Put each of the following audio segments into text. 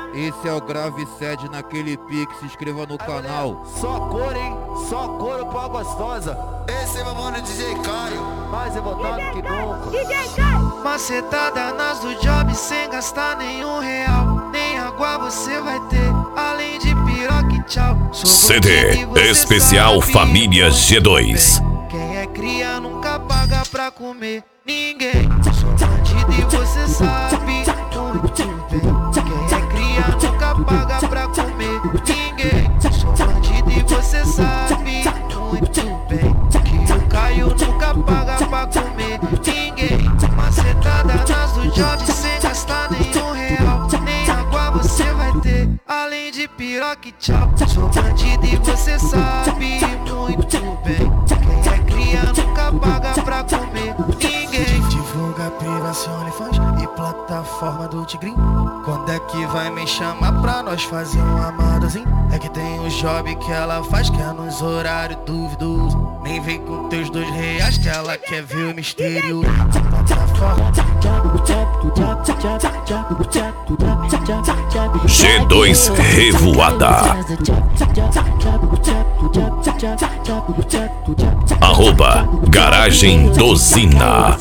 Esse é o Grave Sede naquele pique, se inscreva no canal. Só cor, hein? Só couro pra gostosa. Esse é meu mano DJ Caio, Mais revoltado que nunca. DJ Caio! Macetada nas do job sem gastar nenhum real. Nem água você vai ter, além de piroca e tchau. Sou CD bandido e você Especial sabe Família muito G2. bem. Quem é cria nunca paga pra comer ninguém. Sou bandido e você sabe muito bem. Quem é cria nunca paga pra comer ninguém. Sou bandido e você sabe muito bem. Que o Caio nunca paga pra comer ninguém. Macetada nas do job sem gastar nenhum real. Nem água você vai ter, além de piroca e tchau. Sou bandido e você sabe muito bem. Quem é cria nunca paga pra comer ninguém. Divulga privação, OnlyFans e plataforma do Tigrinho. Quando é que vai me chamar pra nós fazer um amadozinho? É que tem um job que ela faz que é nos horários duvidosos. Nem vem com teus R$2 que ela quer ver o mistério. G2 Revoada. Arroba Garagem Dozina.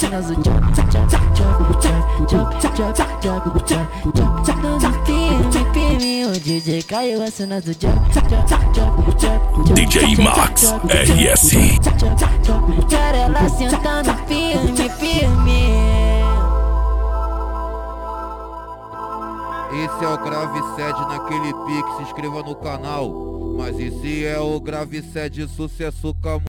DJ Caio assinando DJ Max RS. Quero ela sentando firme, firme. Esse é o Grave Sede naquele pique, se inscreva no canal. Mas esse é o Grave Sede sucesso com a